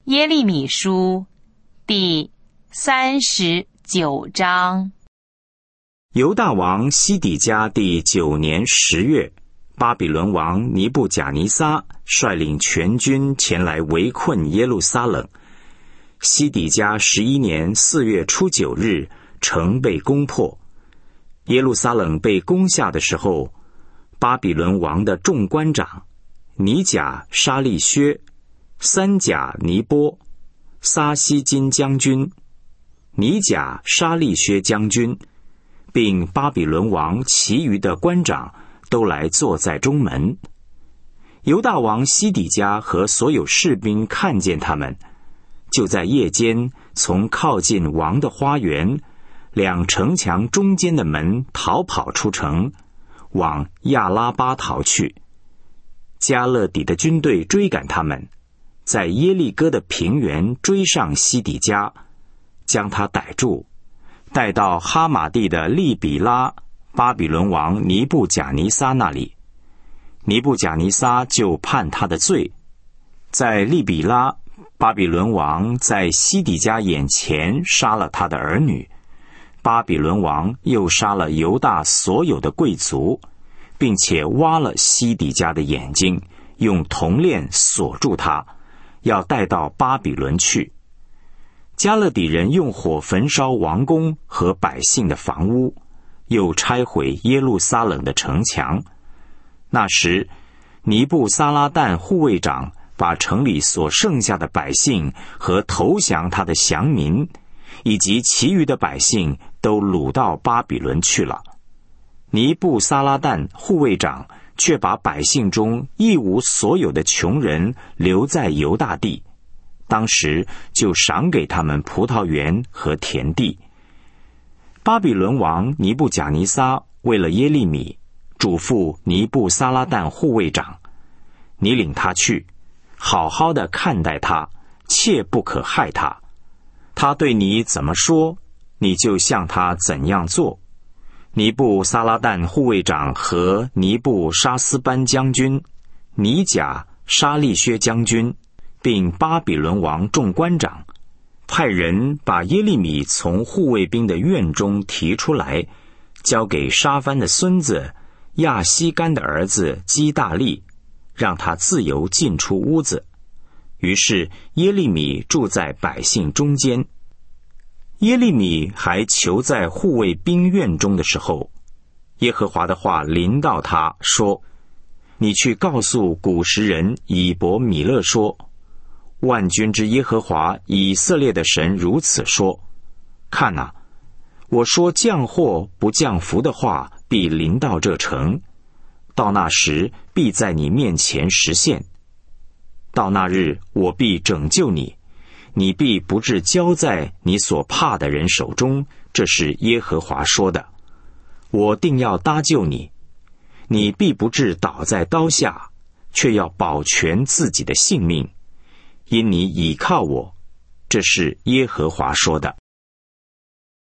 耶利米书第39章。 犹大王西底家第9年10月，巴比伦王尼布甲尼撒率领全军前来围困耶路撒冷。西底家11年4月初9日，城被攻破。耶路撒冷被攻下的时候，巴比伦王的众官长尼甲沙利薛、三甲尼波、撒西金将军、尼甲沙利薛将军，并巴比伦王其余的官长都来坐在中门。犹大王西底家和所有士兵看见他们，就在夜间从靠近王的花园两城墙中间的门逃跑出城，往亚拉巴逃去。加勒底的军队追赶他们，在耶利哥的平原追上西底家，将他逮住，带到哈马地的利比拉巴比伦王尼布甲尼撒那里。尼布甲尼撒就判他的罪，在利比拉巴比伦王在西底家眼前杀了他的儿女。巴比伦王又杀了犹大所有的贵族，并且挖了西底家的眼睛，用铜链锁住他，要带到巴比伦去。加勒底人用火焚烧王宫和百姓的房屋，又拆毁耶路撒冷的城墙。那时，尼布撒拉旦护卫长把城里所剩下的百姓和投降他的降民，以及其余的百姓都掳到巴比伦去了。尼布撒拉旦护卫长却把百姓中一无所有的穷人留在犹大地，当时就赏给他们葡萄园和田地。巴比伦王尼布甲尼撒为了耶利米，嘱咐尼布撒拉旦护卫长：你领他去，好好的看待他，切不可害他。他对你怎么说，你就向他怎样做。尼布撒拉旦护卫长和尼布沙斯班将军、尼甲沙利薛将军，并巴比伦王众官长，派人把耶利米从护卫兵的院中提出来，交给沙番的孙子亚西干的儿子基大利，让他自由进出屋子。于是耶利米住在百姓中间。耶利米还囚在护卫兵院中的时候，耶和华的话临到他说：你去告诉古时人以伯米勒说，万军之耶和华以色列的神如此说：看哪，我说降祸不降福的话必临到这城，到那时必在你面前实现。到那日我必拯救你，你必不至交在你所怕的人手中，这是耶和华说的。我定要搭救你，你必不至倒在刀下，却要保全自己的性命，因你倚靠我，这是耶和华说的。